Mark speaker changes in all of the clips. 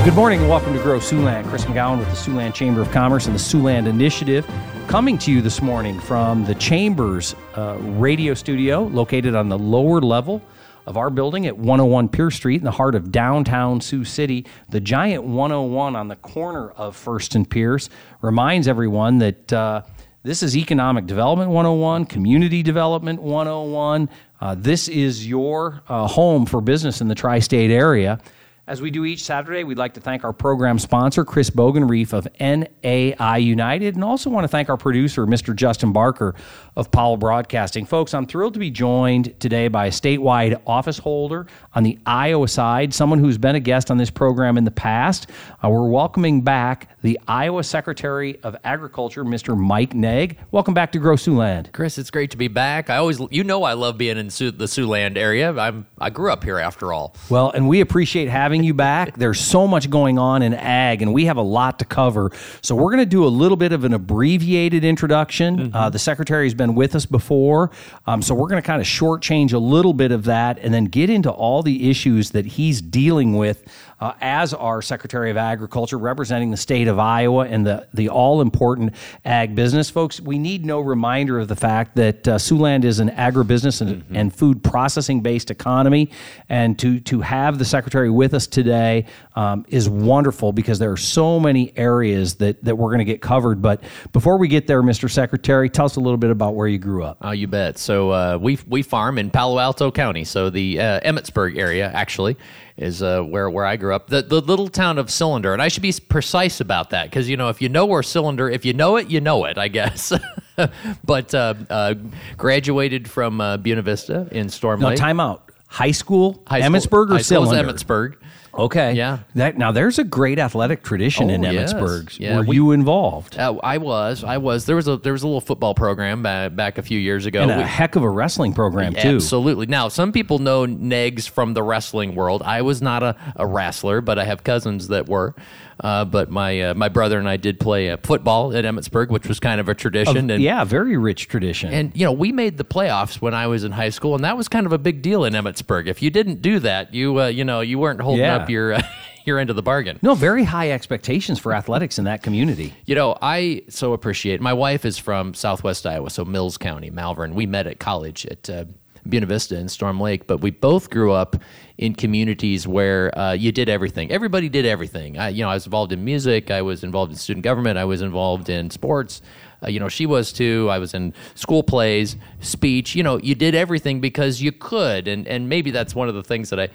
Speaker 1: Good morning and welcome to Grow Siouxland. Chris McGowan with the Siouxland Chamber of Commerce and the Siouxland Initiative, coming to you this morning from the Chamber's radio studio located on the lower level of our building at 101 Pierce Street in the heart of downtown Sioux City. The giant 101 on the corner of First and Pierce reminds everyone that this is Economic Development 101, Community Development 101. This is your home for business in the tri-state area. As we do each Saturday, we'd like to thank our program sponsor, Chris Bogenreef of NAI United, and also want to thank our producer, Mr. Justin Barker of Powell Broadcasting. Folks, I'm thrilled to be joined today by a statewide office holder on the Iowa side, someone who's been a guest on this program in the past. We're welcoming back the Iowa Secretary of Agriculture, Mr. Mike Naig. Welcome back to Grow Siouxland.
Speaker 2: Chris, it's great to be back. I always, I love being in the Siouxland area. I grew up here after all.
Speaker 1: Well, and we appreciate having you back. There's so much going on in ag, and we have a lot to cover. So we're going to do a little bit of an abbreviated introduction. The Secretary's been with us before, so we're going to kind of shortchange a little bit of that and then get into all the issues that he's dealing with as our Secretary of Agriculture, representing the state of Iowa and the all-important ag business. Folks, we need no reminder of the fact that Siouxland is an agribusiness and food processing-based economy, and to have the Secretary with us today is wonderful because there are so many areas that we're going to get covered. But before we get there, Mr. Secretary, tell us a little bit about where you grew up.
Speaker 2: Oh, you bet. So we farm in Palo Alto County, so the Emmetsburg area, actually, is where I grew up. The little town of Cylinder, and I should be precise about that because, if you know where Cylinder, if you know it, I guess. But graduated from Buena Vista in Storm Lake.
Speaker 1: No, time out. High school, Emmetsburg or Cylinder?
Speaker 2: Emmetsburg.
Speaker 1: Okay.
Speaker 2: Yeah.
Speaker 1: Now, there's a great athletic tradition in Emmetsburg.
Speaker 2: Yes. Yeah,
Speaker 1: Were you involved?
Speaker 2: I was. There was a little football program back a few years ago.
Speaker 1: And a heck of a wrestling program, too.
Speaker 2: Absolutely. Now, some people know Nags from the wrestling world. I was not a wrestler, but I have cousins that were. But my brother and I did play football at Emmetsburg, which was kind of a tradition.
Speaker 1: Very rich tradition.
Speaker 2: And, we made the playoffs when I was in high school, and that was kind of a big deal in Emmetsburg. If you didn't do that, you weren't holding up your end of the bargain.
Speaker 1: No, very high expectations for athletics in that community.
Speaker 2: I so appreciate. My wife is from Southwest Iowa, so Mills County, Malvern. We met at college at Buena Vista and Storm Lake, but we both grew up in communities where you did everything. Everybody did everything. I was involved in music. I was involved in student government. I was involved in sports. She was too. I was in school plays, speech. You did everything because you could, and maybe that's one of the things that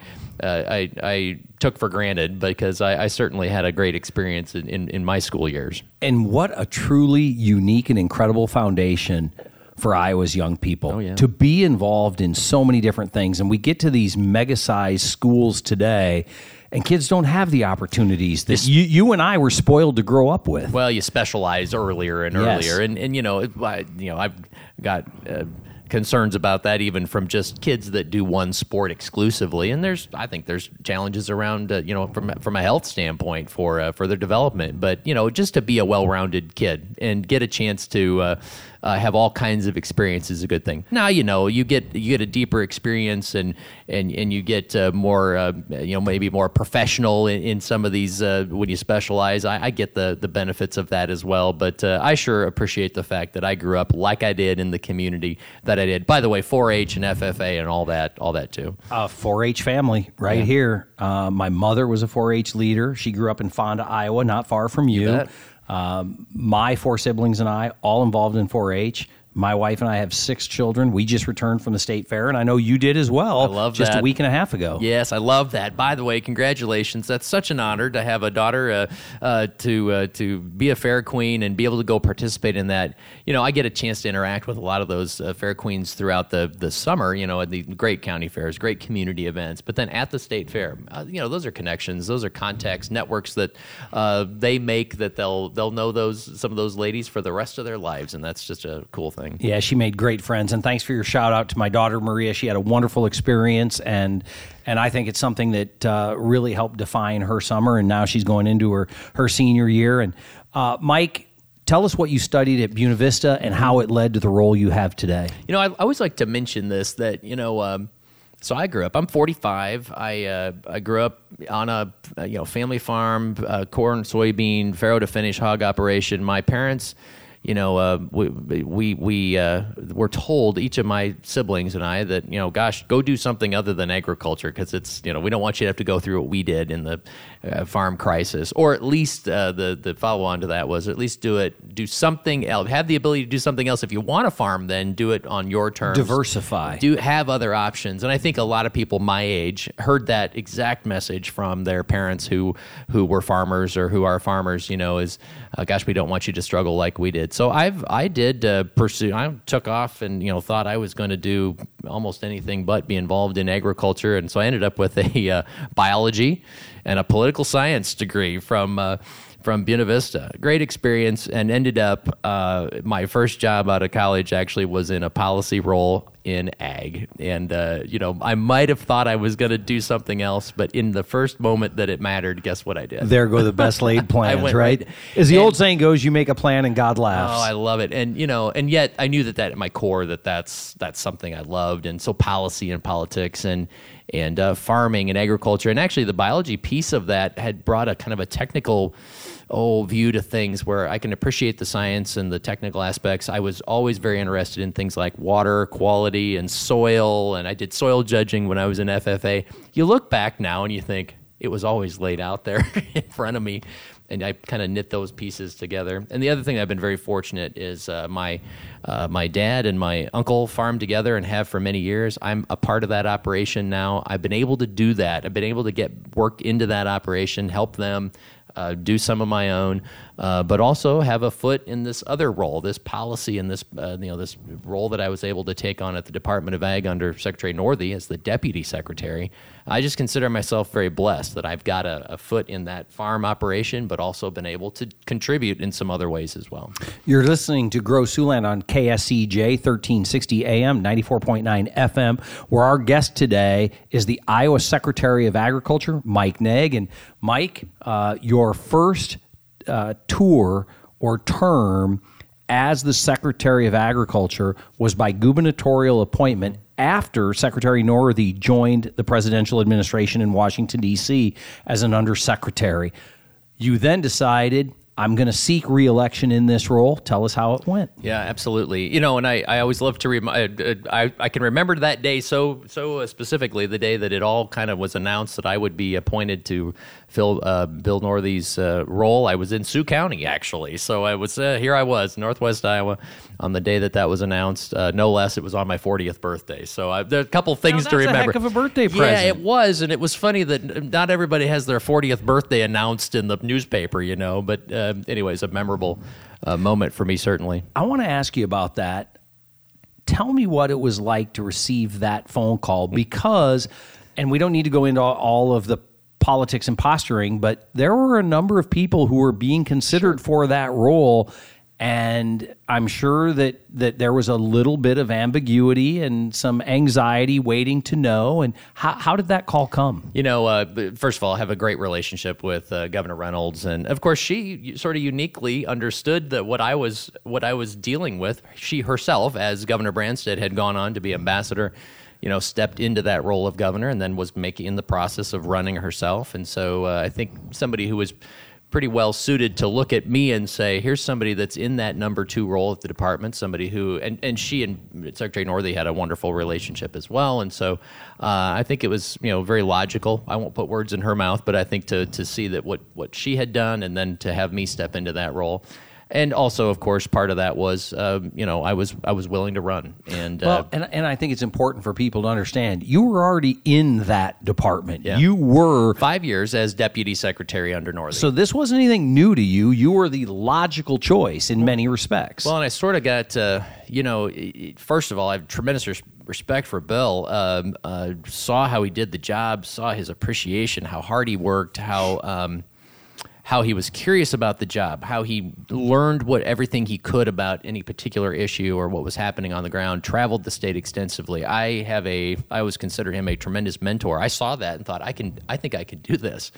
Speaker 2: I took for granted because I certainly had a great experience in my school years.
Speaker 1: And what a truly unique and incredible foundation for Iowa's young people to be involved in so many different things. And we get to these mega-sized schools today, and kids don't have the opportunities that you and I were spoiled to grow up with.
Speaker 2: Well, you specialize earlier and earlier, and I've got concerns about that even from just kids that do one sport exclusively. And I think there's challenges around from a health standpoint for their development. But just to be a well-rounded kid and get a chance to have all kinds of experience is a good thing. Now you get a deeper experience and you get more maybe more professional in some of these when you specialize. I get the benefits of that as well. But I sure appreciate the fact that I grew up like I did in the community that I did. By the way, 4-H and FFA and all that too.
Speaker 1: 4-H family right here. My mother was a 4-H leader. She grew up in Fonda, Iowa, not far from you. My 4 siblings and I, all involved in 4-H. My wife and I have 6 children. We just returned from the state fair, and I know you did as well.
Speaker 2: I love
Speaker 1: just
Speaker 2: that.
Speaker 1: A week and a half ago.
Speaker 2: Yes, I love that. By the way, congratulations. That's such an honor to have a daughter to be a fair queen and be able to go participate in that. I get a chance to interact with a lot of those fair queens throughout the summer, at the great county fairs, great community events. But then at the state fair, those are connections. Those are contacts, networks that they make that they'll know some of those ladies for the rest of their lives, and that's just a cool thing.
Speaker 1: Yeah, she made great friends, and thanks for your shout out to my daughter Maria. She had a wonderful experience, and I think it's something that really helped define her summer, and now she's going into her senior year. And Mike, tell us what you studied at Buena Vista and how it led to the role you have today.
Speaker 2: I always like to mention this, that So I grew up. I'm 45. I grew up on a family farm, corn, soybean, farrow to finish hog operation. My parents, we were told, each of my siblings and I, that gosh, go do something other than agriculture, because it's we don't want you to have to go through what we did in the farm crisis, or at least the follow on to that was at least do something else, have the ability to do something else. If you want to farm, then do it on your terms.
Speaker 1: Diversify.
Speaker 2: Have other options. And I think a lot of people my age heard that exact message from their parents who were farmers or who are farmers. Is gosh, we don't want you to struggle like we did. So I did pursue. I took off and thought I was going to do almost anything but be involved in agriculture, and so I ended up with a biology and a political science degree from Buena Vista. Great experience, and ended up my first job out of college actually was in a policy role in ag. And, I might have thought I was going to do something else, but in the first moment that it mattered, guess what I did?
Speaker 1: There go the best laid plans, right? As the old saying goes, you make a plan and God laughs.
Speaker 2: Oh, I love it. And, and yet I knew that at my core that's something I loved. And so policy and politics and farming and agriculture, and actually the biology piece of that had brought a kind of a technical view to things where I can appreciate the science and the technical aspects. I was always very interested in things like water quality and soil, and I did soil judging when I was in FFA. You look back now and you think it was always laid out there in front of me, and I kind of knit those pieces together. And the other thing I've been very fortunate is my dad and my uncle farmed together and have for many years. I'm a part of that operation now. I've been able to do that. I've been able to get work into that operation, help them, do some of my own, but also have a foot in this other role, this policy, and this this role that I was able to take on at the Department of Ag under Secretary Northey as the Deputy Secretary. I just consider myself very blessed that I've got a foot in that farm operation, but also been able to contribute in some other ways as well.
Speaker 1: You're listening to Grow Siouxland on KSCJ 1360 AM, 94.9 FM, where our guest today is the Iowa Secretary of Agriculture, Mike Naig. And Mike, your first tour or term as the Secretary of Agriculture was by gubernatorial appointment after Secretary Northey joined the presidential administration in Washington, D.C. as an undersecretary. You then decided, I'm going to seek re-election in this role. Tell us how it went.
Speaker 2: Yeah, absolutely. And I always love to remind. I can remember that day so specifically, the day that it all kind of was announced that I would be appointed to fill Bill Northey's role. I was in Sioux County, actually. So I was here. I was Northwest Iowa on the day that was announced. No less, it was on my 40th birthday. So there are a couple things to remember.
Speaker 1: That's a heck of a birthday present.
Speaker 2: Yeah, it was, and it was funny that not everybody has their 40th birthday announced in the newspaper, But anyways, a memorable moment for me, certainly.
Speaker 1: I want to ask you about that. Tell me what it was like to receive that phone call, because, and we don't need to go into all of the politics and posturing, but there were a number of people who were being considered for that role, and I'm sure that there was a little bit of ambiguity and some anxiety waiting to know. And how did that call come?
Speaker 2: First of all, I have a great relationship with Governor Reynolds, and of course, she sort of uniquely understood that what I was dealing with. She herself, as Governor Branstad had gone on to be ambassador, stepped into that role of governor and then was in the process of running herself. And so I think somebody who was pretty well suited to look at me and say, here's somebody that's in that number 2 role at the department, somebody who, and she and Secretary Northey had a wonderful relationship as well. And so I think it was, very logical. I won't put words in her mouth, but I think to see that what she had done and then to have me step into that role. And also, of course, part of that was, I was willing to run. And
Speaker 1: and I think it's important for people to understand, you were already in that department.
Speaker 2: Yeah.
Speaker 1: You were 5
Speaker 2: years as deputy secretary under Northey.
Speaker 1: So this wasn't anything new to you. You were the logical choice in many respects.
Speaker 2: Well, and I sort of got, first of all, I have tremendous respect for Bill. Saw how he did the job, saw his appreciation, how hard he worked, how he was curious about the job, how he learned everything he could about any particular issue or what was happening on the ground, traveled the state extensively. I always consider him a tremendous mentor. I saw that and thought, I think I could do this.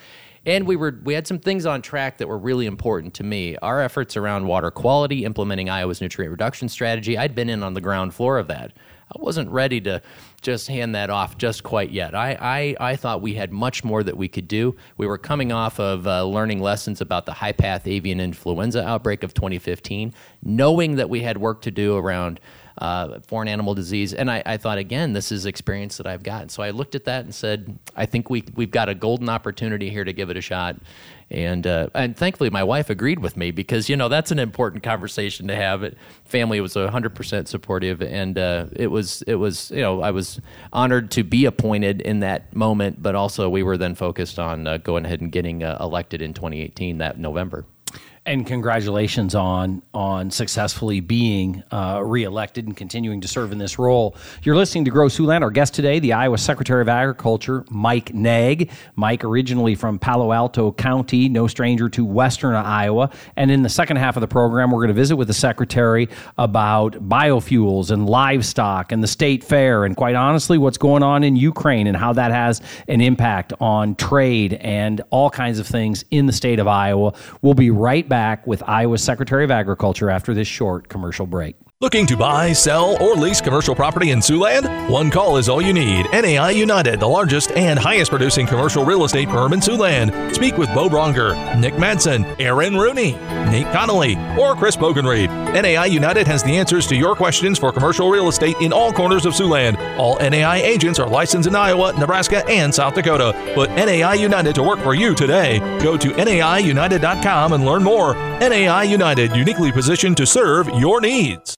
Speaker 2: And we had some things on track that were really important to me. Our efforts around water quality, implementing Iowa's nutrient reduction strategy, I'd been in on the ground floor of that. I wasn't ready to just hand that off just quite yet. I thought we had much more that we could do. We were coming off of learning lessons about the high-path avian influenza outbreak of 2015, knowing that we had work to do around foreign animal disease. And I thought, again, this is experience that I've got. So I looked at that and said, I think we've got a golden opportunity here to give it a shot. And thankfully, my wife agreed with me because, that's an important conversation to have. Family was 100% supportive, and it was I was honored to be appointed in that moment, but also we were then focused on going ahead and getting elected in 2018, that November.
Speaker 1: And congratulations on successfully being reelected and continuing to serve in this role. You're listening to Grow Siouxland. Our guest today, the Iowa Secretary of Agriculture, Mike Naig. Mike, originally from Palo Alto County, no stranger to western Iowa. And in the second half of the program, we're going to visit with the Secretary about biofuels and livestock and the state fair and, quite honestly, what's going on in Ukraine and how that has an impact on trade and all kinds of things in the state of Iowa. We'll be right back with Iowa's Secretary of Agriculture after this short commercial break.
Speaker 3: Looking to buy, sell, or lease commercial property in Siouxland? One call is all you need. NAI United, the largest and highest producing commercial real estate firm in Siouxland. Speak with Bo Bronger, Nick Madsen, Aaron Rooney, Nate Connolly, or Chris Bogenreed. NAI United has the answers to your questions for commercial real estate in all corners of Siouxland. All NAI agents are licensed in Iowa, Nebraska, and South Dakota. Put NAI United to work for you today. Go to NAIUnited.com and learn more. NAI United, uniquely positioned to serve your needs.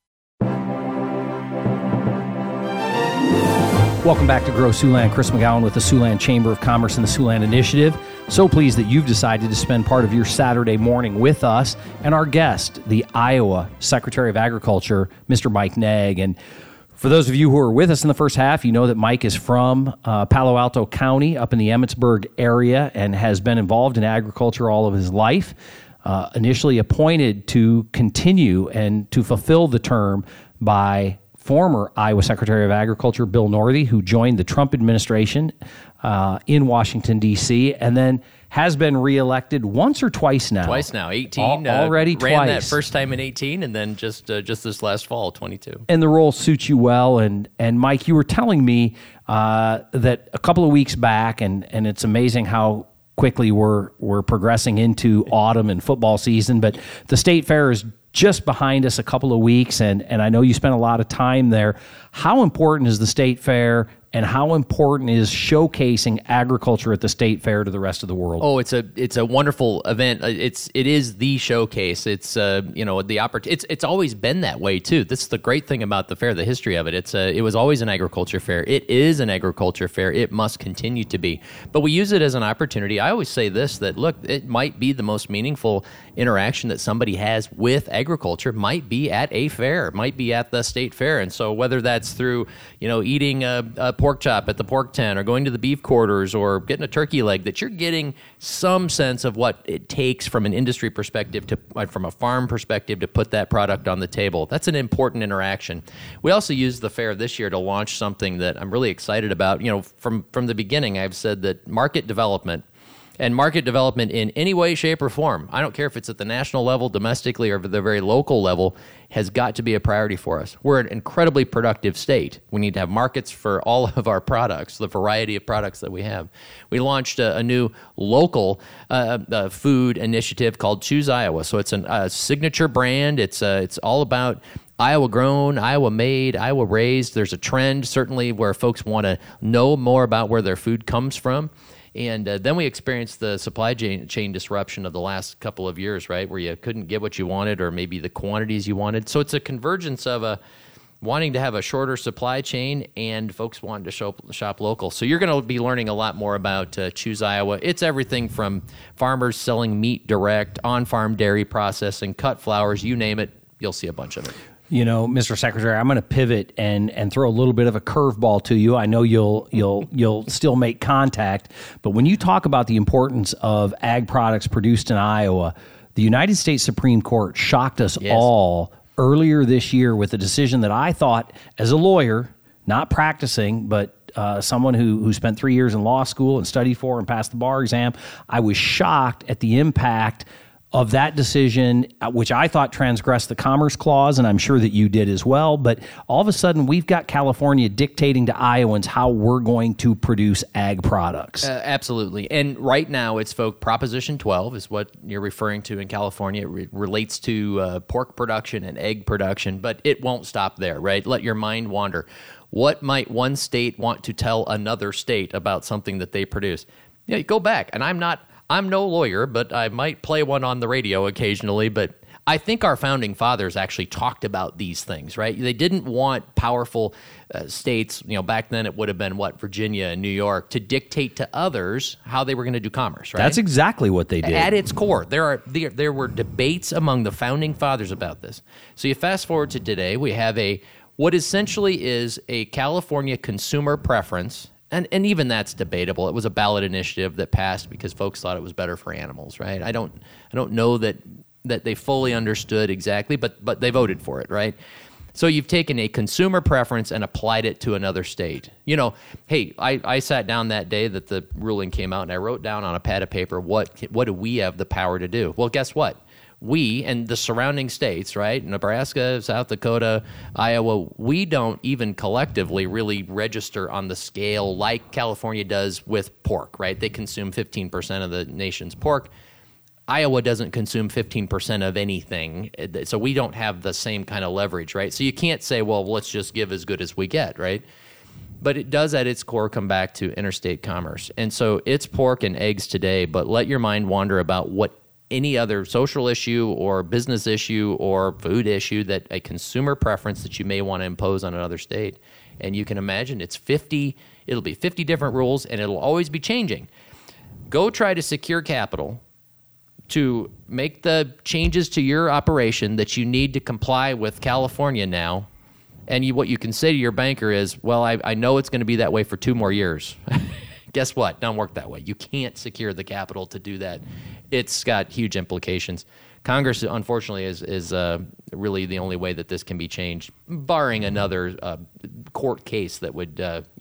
Speaker 1: Welcome back to Grow Siouxland. Chris McGowan with the Siouxland Chamber of Commerce and the Siouxland Initiative. So pleased that you've decided to spend part of your Saturday morning with us and our guest, the Iowa Secretary of Agriculture, Mr. Mike Naig. And for those of you who are with us in the first half, you know that Mike is from Palo Alto County up in the Emmetsburg area and has been involved in agriculture all of his life. Initially appointed to continue and to fulfill the term by former Iowa Secretary of Agriculture Bill Northey, who joined the Trump administration in Washington, D.C., and then has been reelected once or twice now.
Speaker 2: Twice now, 18.
Speaker 1: Already
Speaker 2: ran
Speaker 1: twice.
Speaker 2: That first time in 18, and then just this last fall, 22.
Speaker 1: And the role suits you well. And Mike, you were telling me that a couple of weeks back, and it's amazing how quickly we're progressing into autumn and football season, but the state fair is just behind us a couple of weeks, and I know you spent a lot of time there. How important is the state fair, and how important is showcasing agriculture at the state fair to the rest of the world?
Speaker 2: Oh, it's a wonderful event. It is the showcase. It's the opportunity. It's always been that way too. This is the great thing about the fair, the history of it. It was always an agriculture fair. It is an agriculture fair. It must continue to be. But we use it as an opportunity. I always say this, that look, it might be the most meaningful interaction that somebody has with agriculture might be at a fair, might be at the state fair. And so whether that's through, eating a pork chop at the pork tent or going to the beef quarters or getting a turkey leg, that you're getting some sense of what it takes from an industry perspective from a farm perspective to put that product on the table. That's an important interaction. We also used the fair this year to launch something that I'm really excited about. From the beginning, I've said that market development in any way, shape, or form, I don't care if it's at the national level, domestically, or the very local level, has got to be a priority for us. We're an incredibly productive state. We need to have markets for all of our products, the variety of products that we have. We launched a new local food initiative called Choose Iowa. So it's a signature brand. It's all about Iowa grown, Iowa made, Iowa raised. There's a trend, certainly, where folks want to know more about where their food comes from. And then we experienced the supply chain disruption of the last couple of years, right, where you couldn't get what you wanted or maybe the quantities you wanted. So it's a convergence of wanting to have a shorter supply chain and folks wanting to shop local. So you're going to be learning a lot more about Choose Iowa. It's everything from farmers selling meat direct, on-farm dairy processing, cut flowers, you name it, you'll see a bunch of it.
Speaker 1: Mr. Secretary, I'm going to pivot and throw a little bit of a curveball to you. I know you'll still make contact, but when you talk about the importance of ag products produced in Iowa, the United States Supreme Court shocked us all earlier this year with a decision that I thought, as a lawyer, not practicing, but someone who spent 3 years in law school and studied for and passed the bar exam, I was shocked at the impact of that decision, which I thought transgressed the Commerce Clause, and I'm sure that you did as well. But all of a sudden, we've got California dictating to Iowans how we're going to produce ag products.
Speaker 2: Absolutely. And right now, it's Proposition 12 is what you're referring to in California. It relates to pork production and egg production, but it won't stop there, right? Let your mind wander. What might one state want to tell another state about something that they produce? Yeah, you go back, and I'm no lawyer, but I might play one on the radio occasionally. But I think our founding fathers actually talked about these things, right? They didn't want powerful states, back then it would have been Virginia and New York, to dictate to others how they were going to do commerce, right?
Speaker 1: That's exactly what they did.
Speaker 2: At its core, there were debates among the founding fathers about this. So you fast forward to today, we have what essentially is a California consumer preference. And even that's debatable. It was a ballot initiative that passed because folks thought it was better for animals, right? I don't know that they fully understood exactly, but they voted for it, right? So you've taken a consumer preference and applied it to another state. Hey, I sat down that day that the ruling came out, and I wrote down on a pad of paper what do we have the power to do? Well, guess what? We and the surrounding states, right, Nebraska, South Dakota, Iowa, we don't even collectively really register on the scale like California does with pork, right? They consume 15% of the nation's pork. Iowa doesn't consume 15% of anything, so we don't have the same kind of leverage, right? So you can't say, well, let's just give as good as we get, right? But it does at its core come back to interstate commerce. And so it's pork and eggs today, but let your mind wander about what any other social issue or business issue or food issue that a consumer preference that you may want to impose on another state. And you can imagine it'll be 50 different rules, and it'll always be changing. Go try to secure capital to make the changes to your operation that you need to comply with California now. And what you can say to your banker is, well, I know it's going to be that way for 2 more years. Guess what? Don't work that way. You can't secure the capital to do that. It's got huge implications. Congress, unfortunately, is really the only way that this can be changed, barring another court case that would,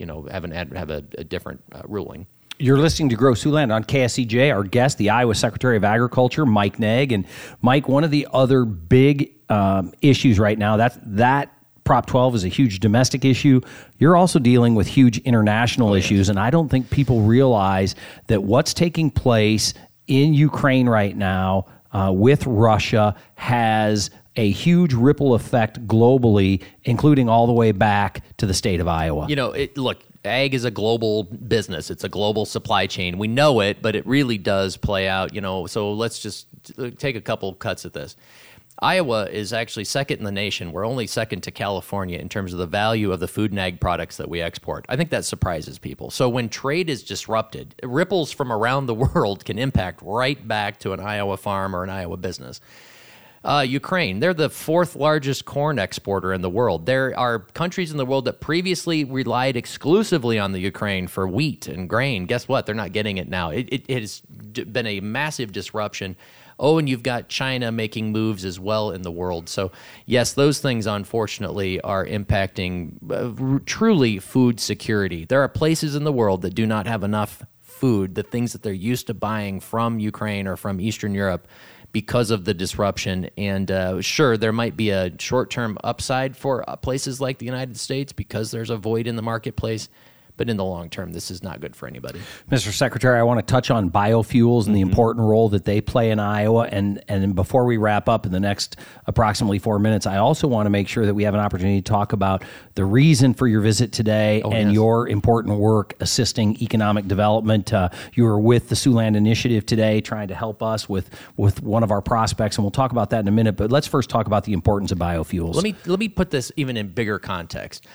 Speaker 2: have a different ruling.
Speaker 1: You're listening to Grow Siouxland on KSCJ. Our guest, the Iowa Secretary of Agriculture, Mike Naig. And Mike, one of the other big issues right now, that Prop 12 is a huge domestic issue. You're also dealing with huge international issues, and I don't think people realize that what's taking place in Ukraine right now with Russia has a huge ripple effect globally, including all the way back to the state of Iowa.
Speaker 2: Look, ag is a global business. It's a global supply chain. We know it, but it really does play out, so let's just take a couple of cuts at this. Iowa is actually second in the nation. We're only second to California in terms of the value of the food and ag products that we export. I think that surprises people. So when trade is disrupted, ripples from around the world can impact right back to an Iowa farm or an Iowa business. Ukraine, they're the 4th largest corn exporter in the world. There are countries in the world that previously relied exclusively on the Ukraine for wheat and grain. Guess what? They're not getting it now. It has been a massive disruption. Oh, and you've got China making moves as well in the world. So, yes, those things, unfortunately, are impacting truly food security. There are places in the world that do not have enough food, the things that they're used to buying from Ukraine or from Eastern Europe, because of the disruption. And sure, there might be a short-term upside for places like the United States because there's a void in the marketplace. But in the long term, this is not good for anybody.
Speaker 1: Mr. Secretary, I want to touch on biofuels and the important role that they play in Iowa. And before we wrap up in the next approximately 4 minutes, I also want to make sure that we have an opportunity to talk about the reason for your visit today your important work assisting economic development. You were with the Siouxland Initiative today trying to help us with one of our prospects, and we'll talk about that in a minute. But let's first talk about the importance of biofuels.
Speaker 2: Let me put this even in bigger context.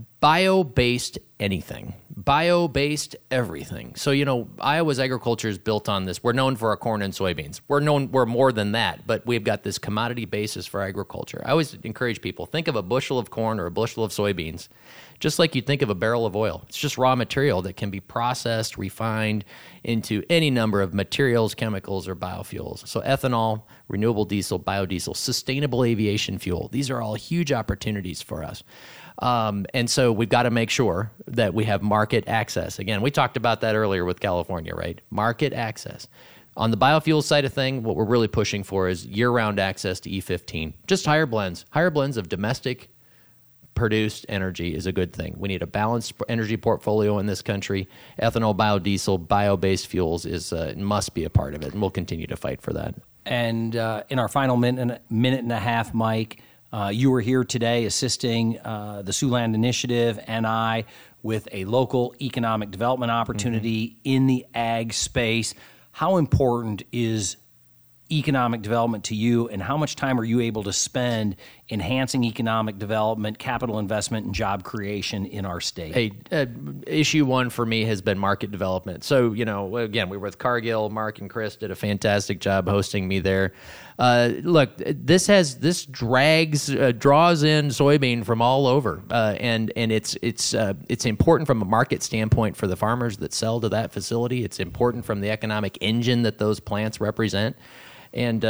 Speaker 2: Bio-based anything, bio-based everything. So, Iowa's agriculture is built on this. We're known for our corn and soybeans. We're more than that, but we've got this commodity basis for agriculture. I always encourage people, think of a bushel of corn or a bushel of soybeans, just like you'd think of a barrel of oil. It's just raw material that can be processed, refined into any number of materials, chemicals, or biofuels. So ethanol, renewable diesel, biodiesel, sustainable aviation fuel. These are all huge opportunities for us. And so we've got to make sure that we have market access. Again, we talked about that earlier with California, right? Market access. On the biofuel side of thing, what we're really pushing for is year-round access to E15. Just higher blends. Higher blends of domestic produced energy is a good thing. We need a balanced energy portfolio in this country. Ethanol, biodiesel, bio-based fuels must be a part of it, and we'll continue to fight for that.
Speaker 1: And in our final minute and a half, Mike, you were here today assisting the Siouxland Initiative and I with a local economic development opportunity in the ag space. How important is economic development to you, and how much time are you able to spend enhancing economic development, capital investment, and job creation in our state?
Speaker 2: Hey, issue one for me has been market development. So, again, we were with Cargill. Mark and Chris did a fantastic job hosting me there. Look, this draws in soybean from all over, and it's important from a market standpoint for the farmers that sell to that facility. It's important from the economic engine that those plants represent. And,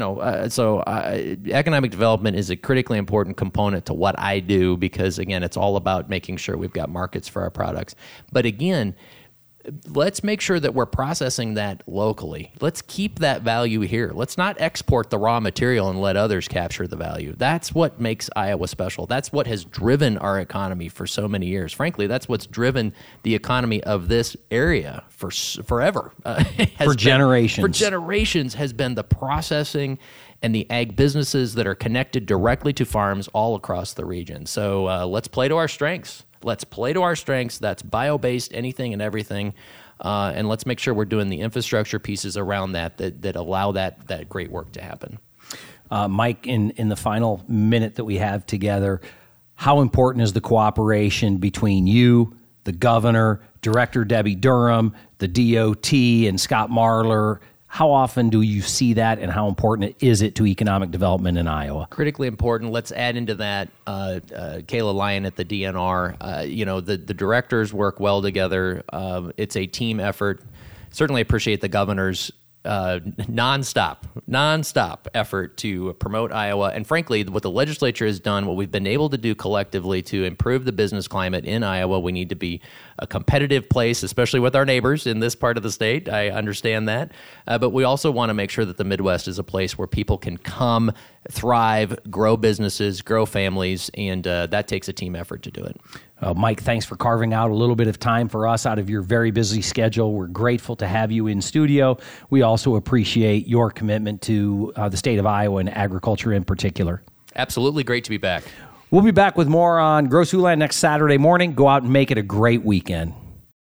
Speaker 2: economic development is a critically important component to what I do because, again, it's all about making sure we've got markets for our products. But again, let's make sure that we're processing that locally. Let's keep that value here. Let's not export the raw material and let others capture the value. That's what makes Iowa special. That's what has driven our economy for so many years. Frankly, that's what's driven the economy of this area for forever.
Speaker 1: For generations.
Speaker 2: For generations has been the processing and the ag businesses that are connected directly to farms all across the region. So let's play to our strengths. Let's play to our strengths. That's bio-based, anything and everything. And let's make sure we're doing the infrastructure pieces around that allow that great work to happen.
Speaker 1: Mike, in the final minute that we have together, how important is the cooperation between you, the governor, Director Debbie Durham, the DOT, and Scott Marler? How often do you see that, and how important is it to economic development in Iowa?
Speaker 2: Critically important. Let's add into that Kayla Lyon at the DNR. The directors work well together. It's a team effort. Certainly appreciate the governor's nonstop effort to promote Iowa. And frankly, what the legislature has done, what we've been able to do collectively to improve the business climate in Iowa, we need to be a competitive place, especially with our neighbors in this part of the state. I understand that. But we also want to make sure that the Midwest is a place where people can come, thrive, grow businesses, grow families, and that takes a team effort to do it.
Speaker 1: Mike, thanks for carving out a little bit of time for us out of your very busy schedule. We're grateful to have you in studio. We also appreciate your commitment to the state of Iowa and agriculture in particular.
Speaker 2: Absolutely great to be back.
Speaker 1: We'll be back with more on Grow Siouxland next Saturday morning. Go out and make it a great weekend.